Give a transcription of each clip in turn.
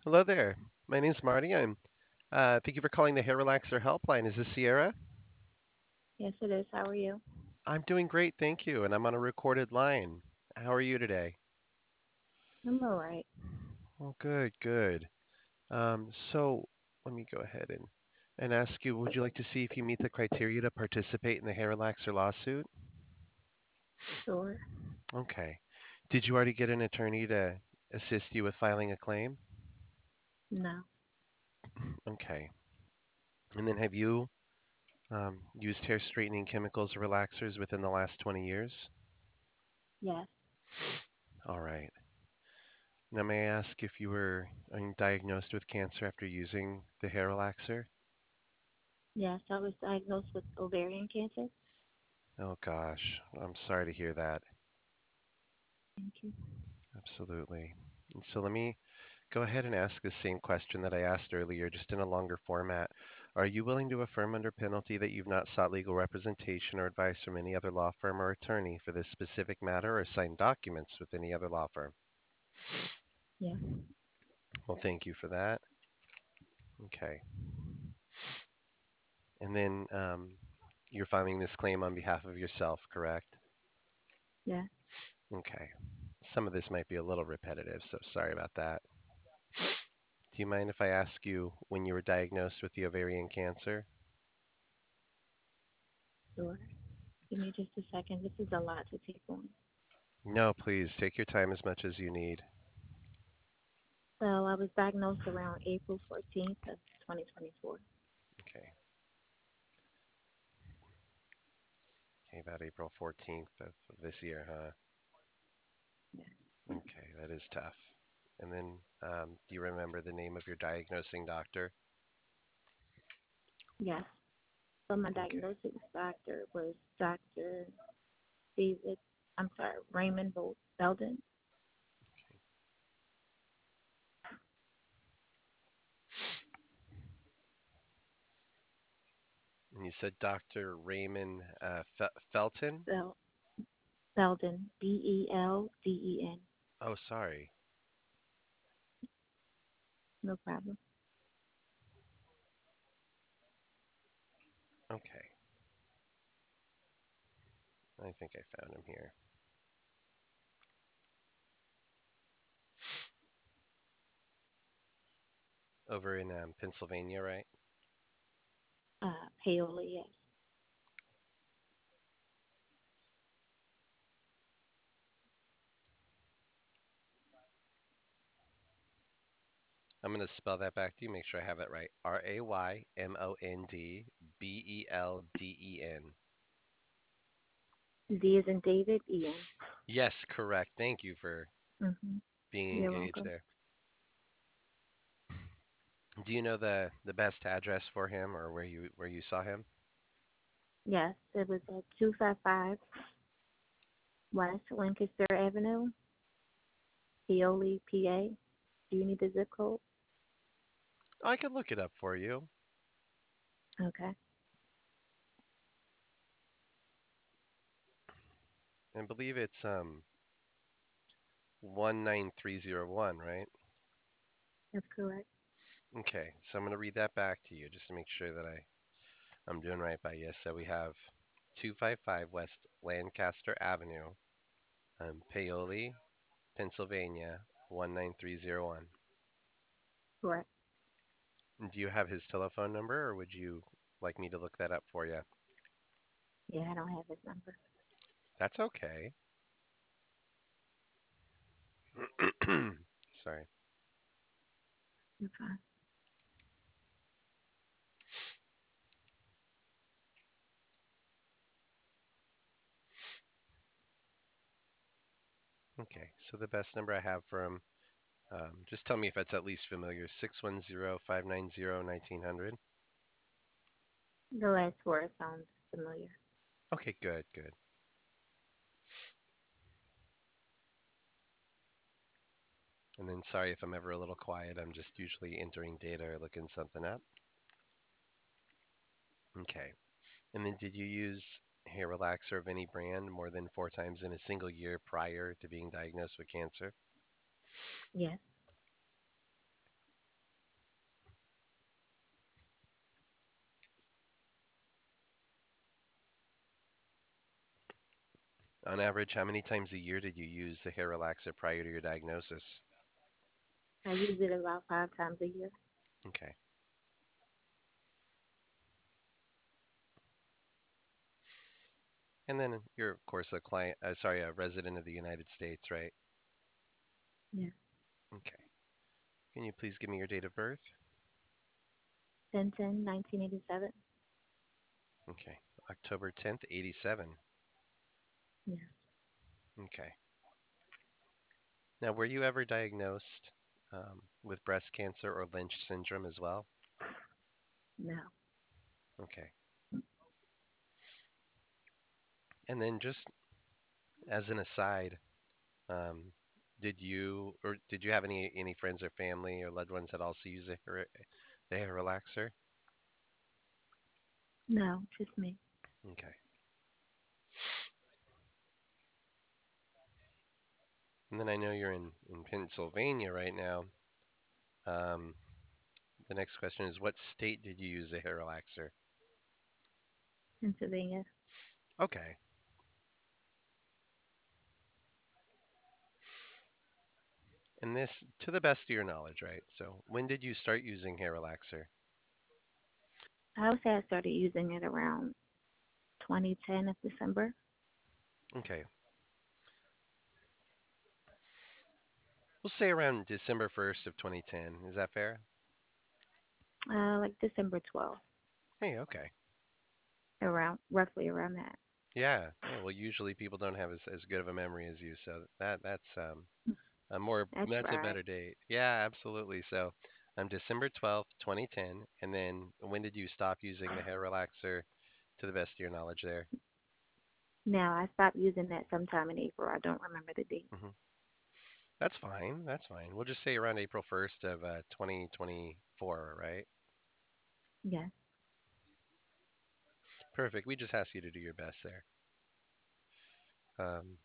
Hello there. My name's Marty. Thank you for calling the Hair Relaxer Helpline. Is this Sierra? Yes, it is. How are you? I'm doing great, thank you. And I'm on a recorded line. How are you today? I'm all right. Oh, good, good. So let me go ahead and ask you, would you like to see if you meet the criteria to participate in the Hair Relaxer lawsuit? Sure. Okay. Did you already get an attorney to assist you with filing a claim? No. Okay. And then have you used hair straightening chemicals or relaxers within the last 20 years? Yes. All right. Now, may I ask if you were diagnosed with cancer after using the hair relaxer? Yes, I was diagnosed with ovarian cancer. Oh gosh, I'm sorry to hear that. Thank you. Absolutely. And so let me go ahead and ask the same question that I asked earlier, just in a longer format. Are you willing to affirm under penalty that you've not sought legal representation or advice from any other law firm or attorney for this specific matter or signed documents with any other law firm? Yes. Well, thank you for that. Okay. And then you're filing this claim on behalf of yourself, correct? Yes. Okay. Some of this might be a little repetitive, so sorry about that. Do you mind if I ask you when you were diagnosed with the ovarian cancer? Sure. Give me just a second. This is a lot to take on. No, please take your time as much as you need. So I was diagnosed around April 14th of 2024. Okay. Okay, about April 14th of this year, huh? Yes. Okay, that is tough. And then, do you remember the name of your diagnosing doctor? Yes. So my Okay. diagnosis doctor was Dr. David, I'm sorry, Raymond Belden. And you said Dr. Raymond Felton? Bel- Belden, Belden. Oh, sorry. No problem. Okay. I think I found him here. Over in Pennsylvania, right? Paoli, yes. I'm going to spell that back to you, make sure I have it right. Raymondbelden. D is in David, E-N. Yes, correct. Thank you for Mm-hmm. being You're engaged welcome. there. Do you know the best address for him or where you saw him? Yes, it was at 255 West Lancaster Avenue, Paoli, PA. Do you need the zip code? I can look it up for you. Okay. I believe it's 19301, right? That's correct. Okay, so I'm going to read that back to you just to make sure that I'm doing right by you. So we have 255 West Lancaster Avenue, Paoli, Pennsylvania, 19301. Correct. Do you have his telephone number or would you like me to look that up for you? Yeah, I don't have his number. That's okay. Sorry. You're fine. Okay, so the best number I have for him, just tell me if it's at least familiar, 610-590-1900. The last word sounds familiar. Okay, good, good. And then sorry if I'm ever a little quiet, I'm just usually entering data or looking something up. Okay. And then did you use hair relaxer of any brand more than 4 times in a single year prior to being diagnosed with cancer? Yes. On average, how many times a year did you use the hair relaxer prior to your diagnosis? I use it about 5 times a year. Okay. And then you're, of course, a resident of the United States, right? Yeah. Okay. Can you please give me your date of birth? 10/10/1987. Okay. October 10th, 87. Yeah. Okay. Now, were you ever diagnosed with breast cancer or Lynch syndrome as well? No. Okay. And then just as an aside, um, did you have any friends or family or loved ones that also use the hair relaxer? No, just me. Okay. And then I know you're in Pennsylvania right now. Um, the next question is, what state did you use the hair relaxer? Pennsylvania. Okay. And this, to the best of your knowledge, right? So when did you start using hair relaxer? I would say I started using it around 2010 of December, Okay. We'll say around December 1st of 2010. Is that fair? like December 12th, Hey, okay. around roughly around that. Yeah. Yeah. Well, usually people don't have as good of a memory as you, so that's a more That's that's a right. better date. Yeah, absolutely. So, December 12th, 2010, and then when did you stop using the hair relaxer to the best of your knowledge there? Now I stopped using that sometime in April. I don't remember the date. Hmm. That's fine. That's fine. We'll just say around April 1st of 2024, right? Yes. Perfect. We just ask you to do your best there. Um,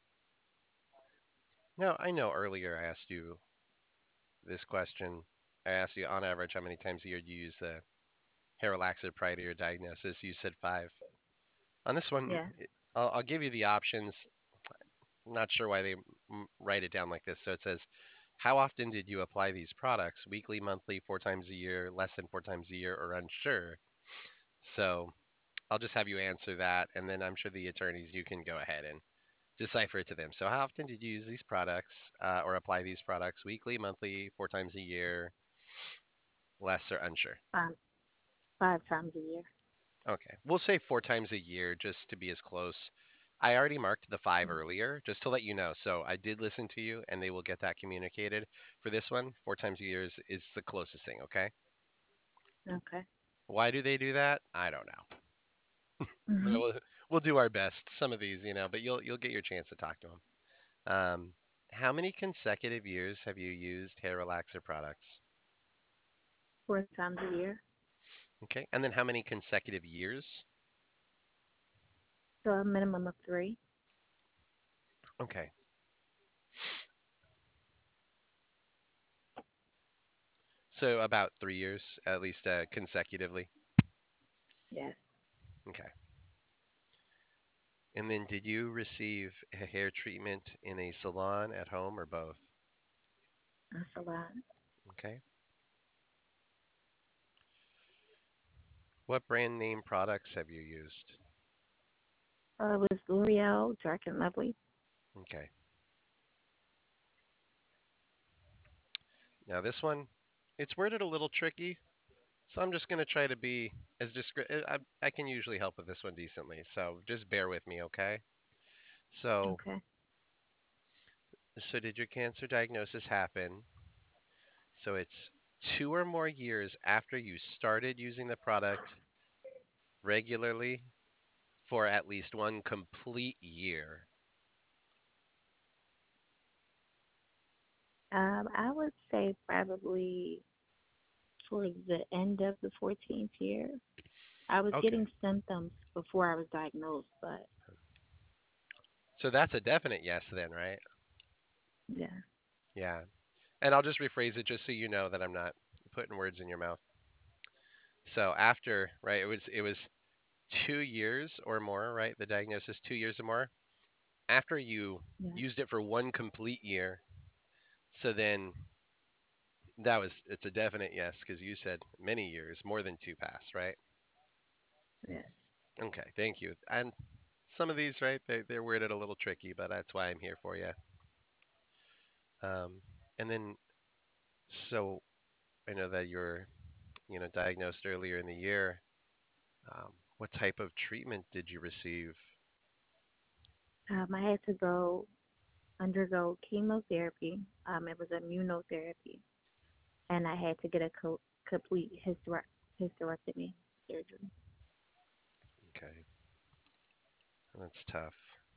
Now, I know earlier I asked you this question. I asked you on average how many times a year do you use the hair relaxer prior to your diagnosis. You said five. On this one, Yeah. I'll give you the options. I'm not sure why they write it down like this. So it says, how often did you apply these products? Weekly, monthly, 4 times a year, less than 4 times a year, or unsure? So I'll just have you answer that, and then I'm sure the attorneys, you can go ahead and decipher it to them. So how often did you use these products or apply these products? Weekly, monthly, 4 times a year, less or unsure? five, 5 times a year. Okay, we'll say 4 times a year just to be as close. I already marked the five earlier, just to let you know. So I did listen to you, and they will get that communicated. For this one, 4 times a year is the closest thing. Okay. Okay. Why do they do that? I don't know. But Mhm. we'll do our best. Some of these, but you'll get your chance to talk to them. Um, how many consecutive years have you used hair relaxer products? 4 times a year. Okay, and then how many consecutive years? So a minimum of 3. Okay, so about 3 years, at least consecutively. Yes. Okay. And then did you receive a hair treatment in a salon at home or both? That's a lot. Okay. What brand name products have you used? It was L'Oreal, Dark and Lovely. Okay. Now this one, it's worded a little tricky, so I'm just going to try to be as I can usually help with this one decently, so just bear with me, okay? So, Okay. so did your cancer diagnosis happen? So it's 2 or more years after you started using the product regularly for at least one complete year. I would say probably towards the end of the 14th year. I was Okay. getting symptoms before I was diagnosed, but So that's a definite yes then, right? yeah. Yeah. And I'll just rephrase it just so you know that I'm not putting words in your mouth. So after, right, it was 2 years or more, right? The diagnosis 2 years or more. after you Yes. used it for one complete year, so then it's a definite yes because you said many years, more than two pass, right? Yes. Okay, thank you. And some of these, right, they're worded a little tricky, but that's why I'm here for you. Um, and then, so I know that you're, diagnosed earlier in the year. What type of treatment did you receive? I had to go undergo chemotherapy. It was immunotherapy, and I had to get a complete hysterectomy surgery. Okay, that's tough.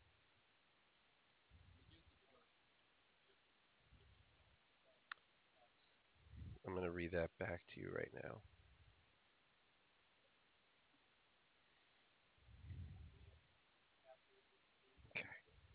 I'm going to read that back to you right now. Okay.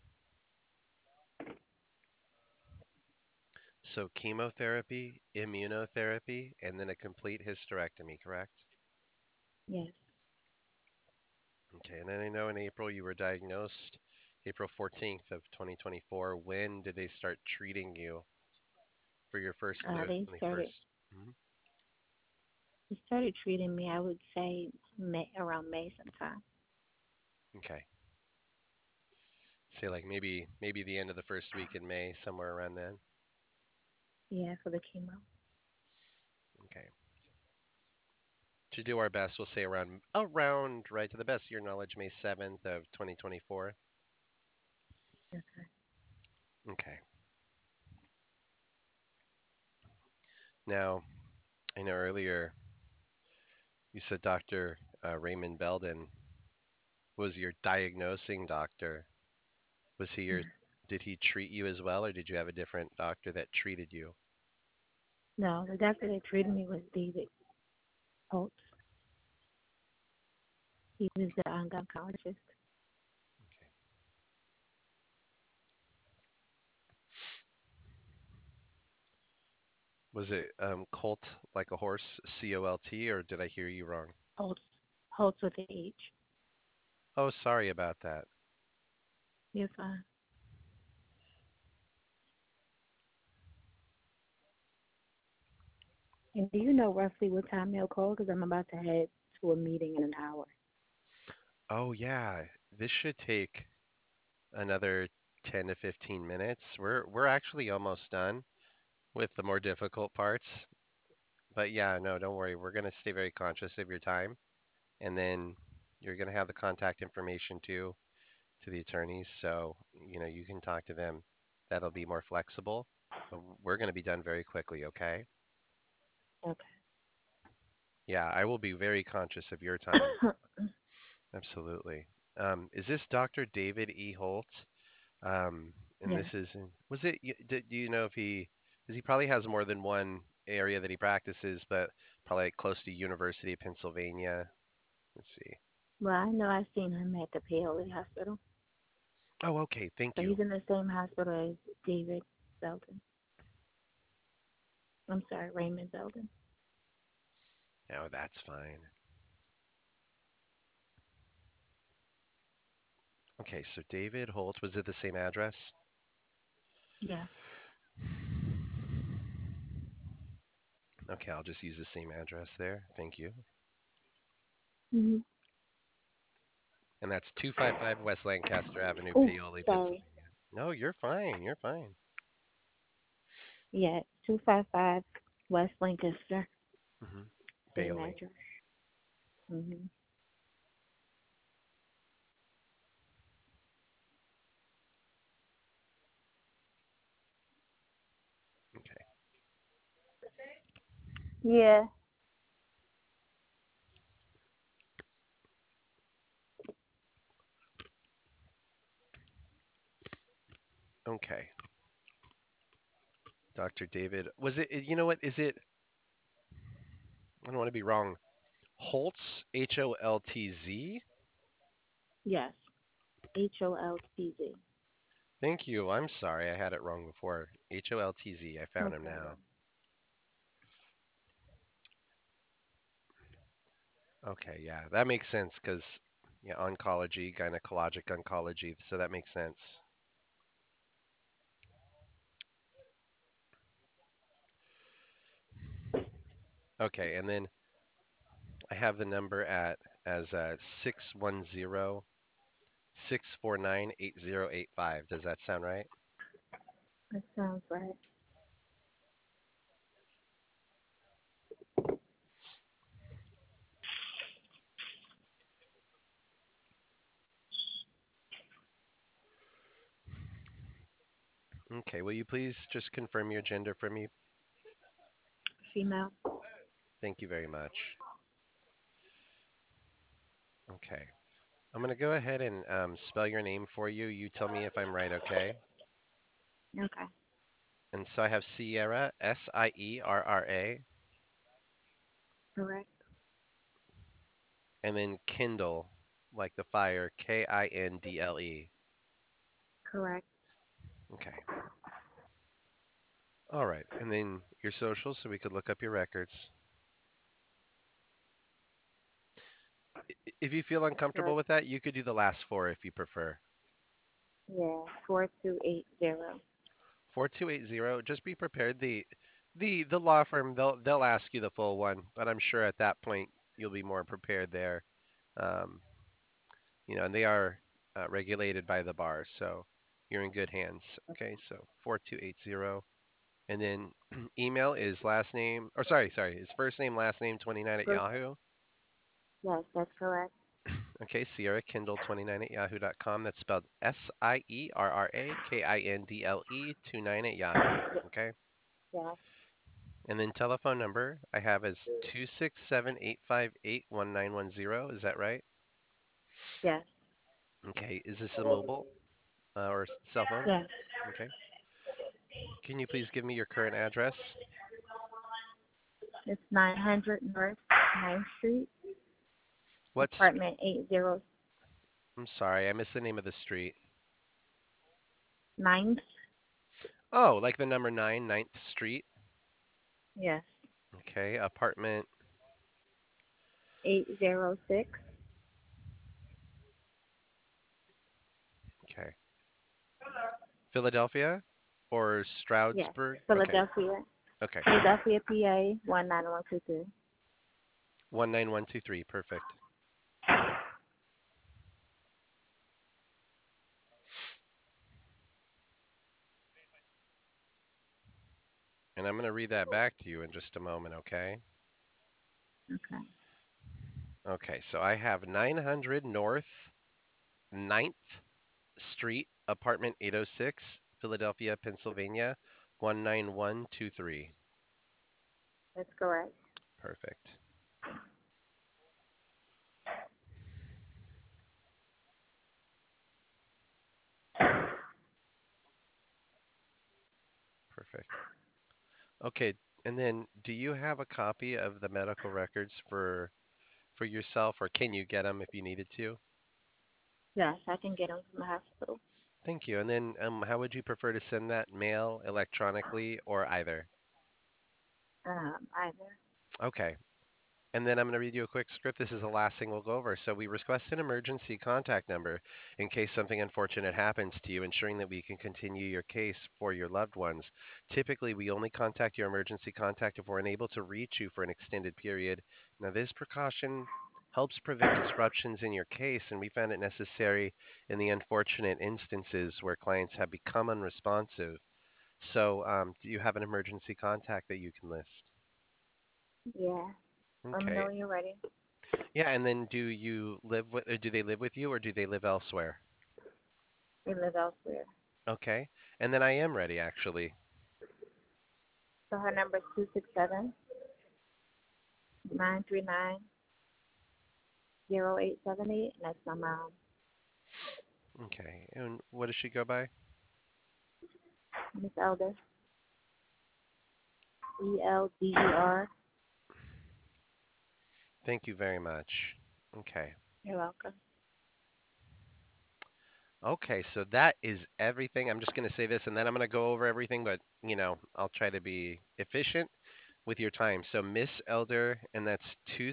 So chemotherapy, immunotherapy, and then a complete hysterectomy, correct? Yes. Okay, and then I know in April you were diagnosed April 14th of 2024. When did they start treating you for your first dose They when they started first? Mhm. they started treating me. I would say around May sometime. Okay. Say like maybe the end of the first week in May, somewhere around then. Yeah, for the chemo. Okay. To do our best, we'll say around right to the best of your knowledge, May 7th of 2024. Okay. Okay. Now, I know earlier you said Dr. Raymond Belden was your diagnosing doctor. Was he your, Yeah. did he treat you as well, or did you have a different doctor that treated you? No, the doctor that treated me was David Holtz. He was the oncologist. Okay. Was it Colt like a horse, COLT, or did I hear you wrong? Holtz. Holtz with the H. Oh, sorry about that. You're fine. And do you know roughly what time they'll call? Because I'm about to head to a meeting in an hour. Oh, yeah. This should take another 10 to 15 minutes. We're actually almost done with the more difficult parts. But yeah, no, don't worry. We're going to stay very conscious of your time, and then you're going to have the contact information too to the attorneys, so you can talk to them. That'll be more flexible. But we're going to be done very quickly, okay? Okay. Yeah, I will be very conscious of your time. Absolutely. Is this Dr. David E. Holt? And Yes. this is, was it, do you know if because he probably has more than one area that he practices, but probably like close to University of Pennsylvania. Let's see. Well, I know I've seen him at the Paoli Hospital. Oh, okay. Thank So you. he's in the same hospital as David Belden. I'm sorry, Raymond Belden. Oh, that's fine. Okay, so David Holt, was it the same address? Yes. Okay, I'll just use the same address there. Thank you. Hmm. And that's 255 West Lancaster Avenue, Oh, Paoli, sorry. Pennsylvania. No, you're fine. You're fine. Yeah, 255 West Lancaster. Hmm. Same Paoli. address. Hmm. Okay. Yeah. Okay. Dr. David, was it, you know what, is it, I don't want to be wrong. Holtz, Holtz? Yes. Holtz. Thank you. I'm sorry. I had it wrong before. Holtz. I No found him problem. now. Okay, yeah, that makes sense because yeah, oncology, gynecologic oncology, so that makes sense. Okay, and then I have the number at as 610-649-8085. Does that sound right? That sounds right. Okay, will you please just confirm your gender for me? Female. Thank you very much. Okay, I'm gonna go ahead and spell your name for you. You tell me if I'm right, okay? Okay. And so I have Sierra, Sierra, Correct. and then Kindle, like the fire, Kindle. Correct. Okay. All right. And then your social so we could look up your records. If you feel uncomfortable Correct. with that, you could do the last four if you prefer. Yeah. 4280. 4280. Just be prepared. The law firm they'll ask you the full one, but I'm sure at that point you'll be more prepared there. Um, and they are regulated by the bar, so you're in good hands. Okay, so 4280. And then email is last name, or sorry, his first name, last name 29 at First. Yahoo. Yes, that's correct. Okay, Sierra Kindle 29 at yahoo.com. That's spelled Sierrakindle 29 at Yahoo. Okay. Yes. And then telephone number I have is 267-858-1910. Is that right? Yes. Okay. Is this a mobile or cell phone? Yes. Okay. Can you please give me your current address? It's 900 North 9th Street, What's, apartment 809th. I'm sorry, I missed the name of the street. Oh, like the number 9, 9th Street. Yes. Okay. Apartment. 806. Okay. Philadelphia or Yes. Stroudsburg? Okay. Philadelphia. Okay. Philadelphia, PA 19123. 19123. Perfect. And I'm going to read that back to you in just a moment, okay? Okay. Okay, so I have 900 North 9th Street, apartment 806, Philadelphia, Pennsylvania, 19123. That's correct. Perfect. Perfect. Okay, and then do you have a copy of the medical records for yourself, or can you get them if you needed to? Yes, I can get them from the hospital. Thank you. And then how would you prefer to send that? Mail, electronically, or either? Either. Okay. And then I'm going to read you a quick script. This is the last thing we'll go over. So we request an emergency contact number in case something unfortunate happens to you, ensuring that we can continue your case for your loved ones. Typically, we only contact your emergency contact if we're unable to reach you for an extended period. Now, this precaution helps prevent disruptions in your case, and we found it necessary in the unfortunate instances where clients have become unresponsive. So, do you have an emergency contact that you can list? Yeah. Let me know Okay. when you're ready. Yeah, and then do they live with you or do they live elsewhere? They live elsewhere. Okay. And then I am ready actually. So her number is 267-939-0878, and that's my mom, Okay. And what does she go by? Miss Elder. ELDER. Thank you very much. Okay. You're welcome. Okay, so that is everything. I'm just going to say this and then I'm going to go over everything, but I'll try to be efficient with your time. So Miss Elder, and that's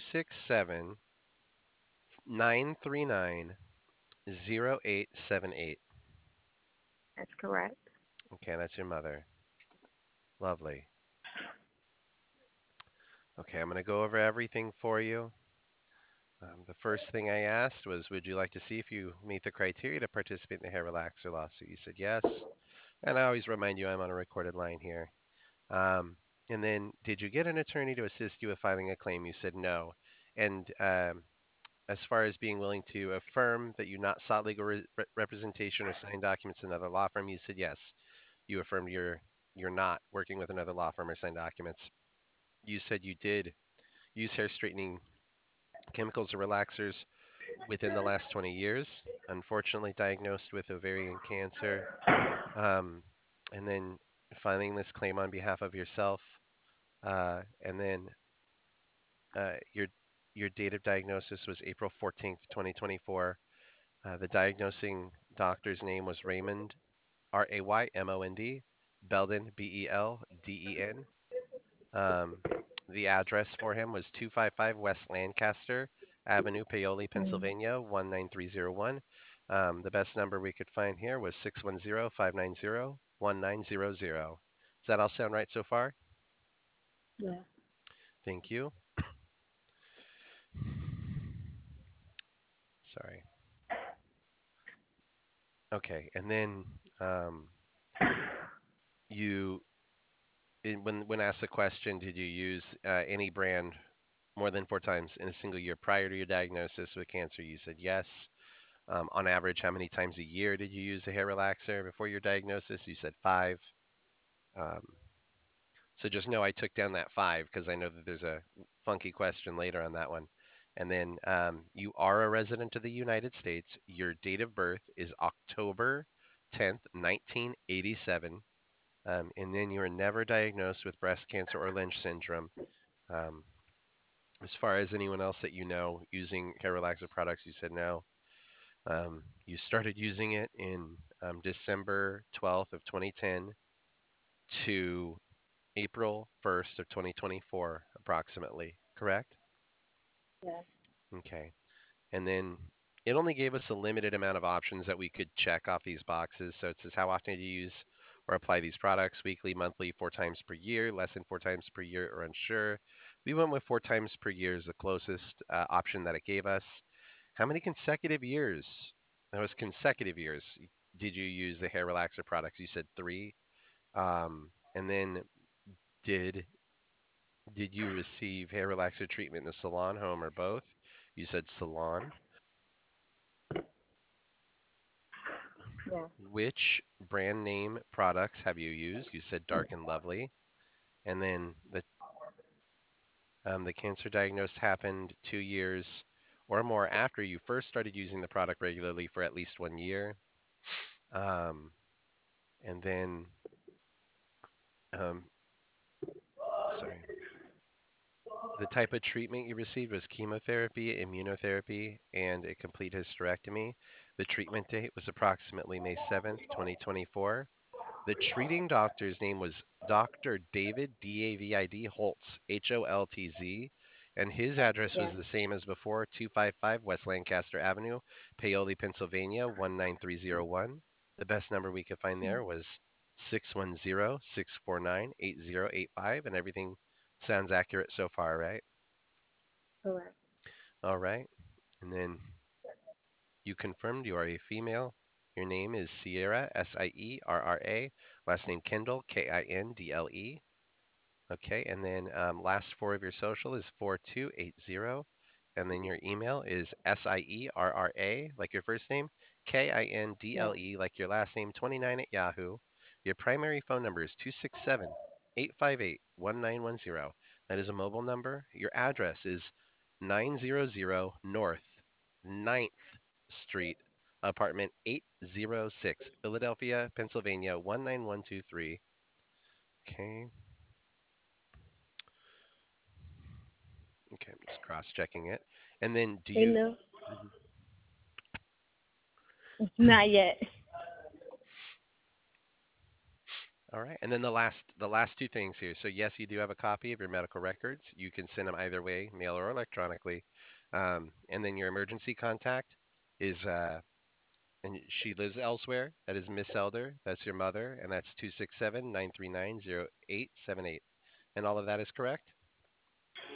267-939-0878. That's correct. Okay, that's your mother. Lovely. Okay, I'm going to go over everything for you. The first thing I asked was, would you like to see if you meet the criteria to participate in the hair relaxer lawsuit? You said yes. And I always remind you I'm on a recorded line here. Um, and then, did you get an attorney to assist you with filing a claim? You said no. And as far as being willing to affirm that you not sought legal representation or signed documents in another law firm, you said yes. You affirmed you're not working with another law firm or signed documents. You said you did use hair straightening chemicals or relaxers within the last 20 years, unfortunately diagnosed with ovarian cancer, um, and then filing this claim on behalf of yourself, and then your date of diagnosis was April 14th, 2024. The diagnosing doctor's name was Raymond, Raymond Belden, Belden. Um, the address for him was 255 West Lancaster Avenue, Paoli, Mm, Pennsylvania, 19301. The best number we could find here was 610-590-1900. Does that all sound right so far? yeah. Thank you. Sorry. Okay, and then um, you, when asked the question, did you use any brand more than 4 times in a single year prior to your diagnosis with cancer? You said yes. On average, how many times a year did you use a hair relaxer before your diagnosis? You said five. Um, so just know I took down that five because I know that there's a funky question later on that one. And then you are a resident of the United States. Your date of birth is October 10th, 1987. And then you were never diagnosed with breast cancer or Lynch syndrome. Um, as far as anyone else that you know using hair relaxer products, you said no. You started using it in December 12th of 2010 to April 1st of 2024, approximately, correct? Yeah. Okay. And then it only gave us a limited amount of options that we could check off these boxes. So it says how often do you use or apply these products? Weekly, monthly, 4 times per year, less than 4 times per year, or unsure. We went with 4 times per year as the closest option that it gave us. How many consecutive years? That was consecutive years. Did you use the hair relaxer products? You said three. And then did did you receive hair relaxer treatment in the salon, home, or both? You said salon. Yeah. Which brand name products have you used? You said Dark and Lovely. And then the cancer diagnosis happened 2 years or more after you first started using the product regularly for at least 1 year. Um, and then, um, sorry, the type of treatment you received was chemotherapy, immunotherapy, and a complete hysterectomy. The treatment date was approximately May 7th, 2024. The treating doctor's name was Dr. David David Holtz, Holtz, and his address Yeah. was the same as before, 255 West Lancaster Avenue, Paoli, Pennsylvania, 19301. The best number we could find Mm, there was 610-649-8085, and everything sounds accurate so far, right? correct. All right. And then you confirmed you are a female. Your name is Sierra, Sierra. Last name Kindle, Kindle. Okay, and then last four of your social is 4280. And then your email is Sierra, like your first name, Yeah. Kindle, like your last name, 29 at Yahoo. Your primary phone number is 267-858-1910. That is a mobile number. Your address is 900 North Ninth Street, apartment 806, Philadelphia, Pennsylvania, 19123. Okay. Okay, I'm just cross-checking it. And then do They you know. Mhm. Not yet. All right. And then the last two things here. So yes, you do have a copy of your medical records. You can send them either way, mail or electronically. And then your emergency contact is and she lives elsewhere. That is Miss Elder. That's your mother, and that's 267-939-0878. And all of that is correct?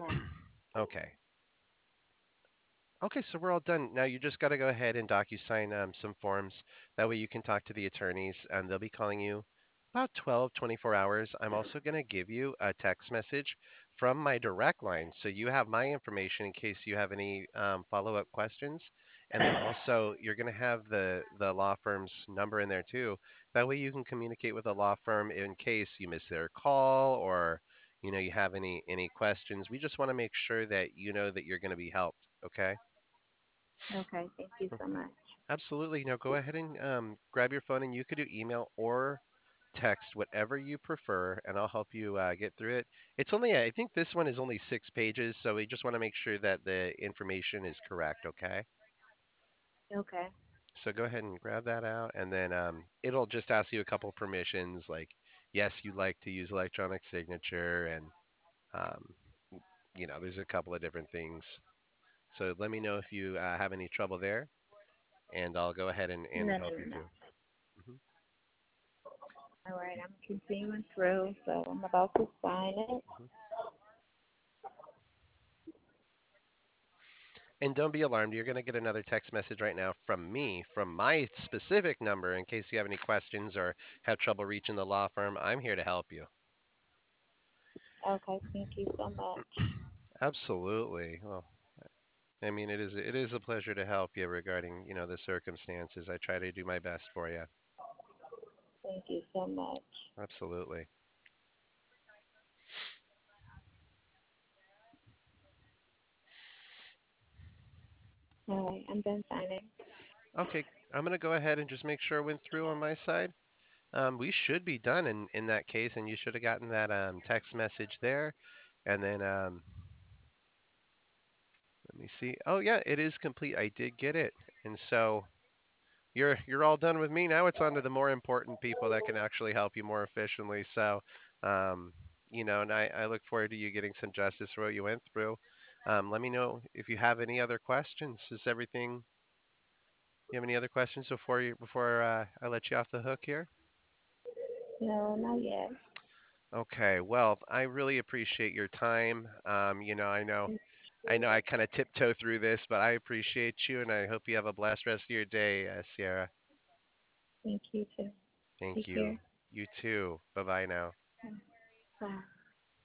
Yeah. Okay. Okay, so we're all done. Now you just got to go ahead and DocuSign some forms. That way you can talk to the attorneys, and they'll be calling you about 12, 24 hours. I'm also going to give you a text message from my direct line, so you have my information in case you have any follow-up questions. And then also you're going to have the law firm's number in there too. That way you can communicate with the law firm in case you miss their call or you have any questions. We just want to make sure that you know that you're going to be helped. Okay. Okay. Thank you so Okay. much. Absolutely. Go ahead and grab your phone and you could do email or text, whatever you prefer, and I'll help you get through it. It's only, I think this one is only 6 pages, so we just want to make sure that the information is correct, okay? Okay. So go ahead and grab that out, and then it'll just ask you a couple permissions, like yes, you'd like to use electronic signature, and um, there's a couple of different things. So let me know if you have any trouble there, and I'll go ahead and No, no, help no, you no. through. Mhm. All right. I'm continuing through, so I'm about to sign it. Mhm. And don't be alarmed. You're going to get another text message right now from me, from my specific number, in case you have any questions or have trouble reaching the law firm. I'm here to help you. Okay. Thank you so much. Absolutely. Well, I mean, it is a pleasure to help you regarding, the circumstances. I try to do my best for you. Thank you so much. Absolutely. All right. I'm done signing. Okay, I'm going to go ahead and just make sure it went through on my side. We should be done in that case, and you should have gotten that text message there. And then let me see. Oh yeah, it is complete. I did get it. And so you're all done with me. Now it's on to the more important people that can actually help you more efficiently. So, um, and I look forward to you getting some justice for what you went through. Let me know if you have any other questions. Is everything? You have any other questions before I let you off the hook here? No, not yet. Okay. Well, I really appreciate your time. I know I kind of tiptoe through this, but I appreciate you, and I hope you have a blessed rest of your day, Sierra. Thank you too. Thank Take you. care. You too. Bye bye now. Bye.